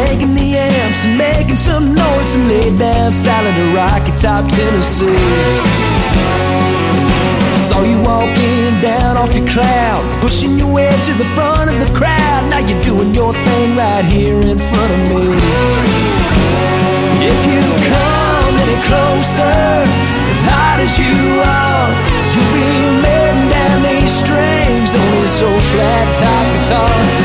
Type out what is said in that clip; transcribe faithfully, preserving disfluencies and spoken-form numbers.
cranking the amps and making some noise, some laid down salad to Rocky Top, Tennessee. Saw you walking down off your cloud, pushing your way to the front of the crowd. Now you're doing your thing right here in front of me. If you come any closer, as hot as you are, you'll be letting down these strings on this old flat top guitar.